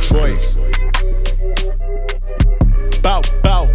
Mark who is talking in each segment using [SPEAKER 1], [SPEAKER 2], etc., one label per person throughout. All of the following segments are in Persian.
[SPEAKER 1] Troy's. Bow.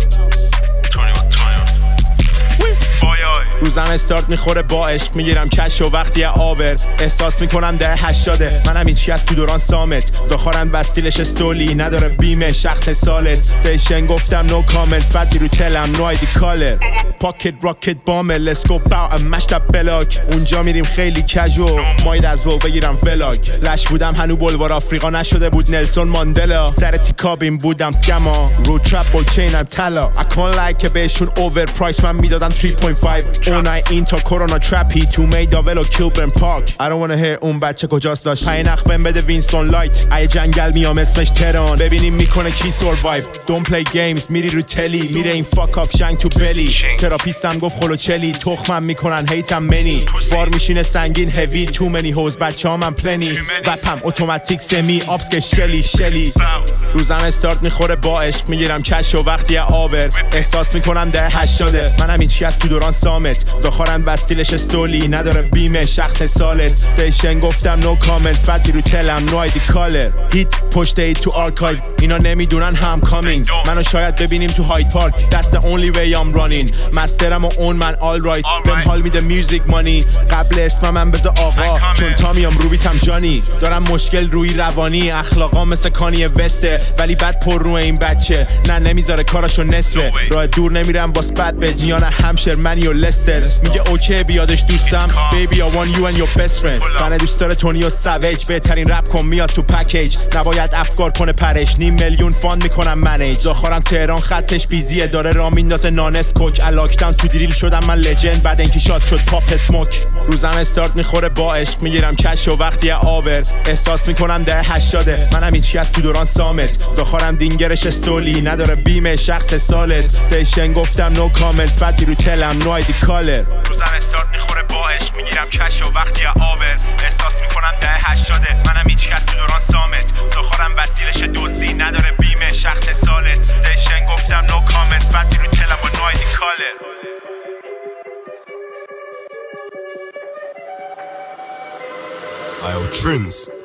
[SPEAKER 1] روزم استارت میخوره با عشق میگیرم کش و وقتی آور احساس میکنم ده 80 منم هیچی از تو دوران سامت زاخارن وستیلش استولی نداره بیمه شخص سالس فیشن گفتم نو کامنت بعد بیرو تلم نو آیدی کالر پاکت راکت بامه لسکو باو ام مشتب بلاک اونجا میریم خیلی کژو ماید از ول بگیرم ولاگ لش بودم هنو بلوار آفریقا نشده بود نلسون ماندلا سر تیکابین بودم سکما رو ترپ با چینم طلا اکان لایک که بهشون اوور پرایس من میدادم 3.5 اون این تا کرونا ترپی تو میداول و کیلبرن پارک I don't wanna hear اون بچه کجاست داشت پای نخ بهم بده وینستون لایت ای جنگل میام اسمش تران ببینیم میکنه کی سروایو don't play games میری رو تلی میره این فاک اپ شنگ تو بلی تراپیستم گفت خلوچلی تخمم میکنن هیتم منی بار میشینه سنگین هوی تو منی هوز بچه‌ام من پلنی وپم اتوماتیک سمی آپس که شلی روزم استارت میخوره با عشق میگیرم کش و وقتی آور احساس میکنم ده 80 منم هیچی از تو دوران سامت زاخارن وستیلش استولی نداره بیمه شخص سالس فیشن گفتم نو کامنت بعد بیرو تلم نو آیدی کالر هیت پشت ای تو آرکایو اینا نمیدونن هم کامینگ منو شاید ببینیم تو هاید پارک that's the only way I'm running مسترم و اون من all right بهم حال میده میوزیک مانی قبل اسمم بذار آقا چون تامیام روبیتم جانی دارم مشکل روی روانی اخلاقا مثل کانی وسته ولی بد پر رو این بچه نه نمیذاره کاراشو نصفه راه دور نمیرم واس بد به جیان همشر منی و لستر میگه اوکی بیادش دوستم baby I want you and your best friend فن دوست داره تونی و سویج بهترین رپ کن میاد تو پکیج نباید افکار کنه پرش 5 میلیون فاند میکنم منیج زاخارم تهران خطش بیزیه داره را میندازه نانس کوک الاکتم تو دریل شدم من لجند بعد اینکه شاد شد پاپ اسموک روزم استارت میخوره با عشق میگیرم کش و وقتی آور احساس میکنم ده 80 منم هیچی از تو دوران سامت زاخارم دینگرش استولی نداره بیمه شخص سالس فیشن گفتم نو کامنت بعد بیرو تلم نو آیدی کالر روزم استارت میخوره با عشق میگیرم کش و وقتی آور احساس میکنم ده 80 منم هیچ کس تو دوران سامت زاخارم وسیلش دزدی نداره بیمه شخص سالس فیشن گفتم نو کامنت بعد بیرو تلم و نو آیدی کالر
[SPEAKER 2] Trends.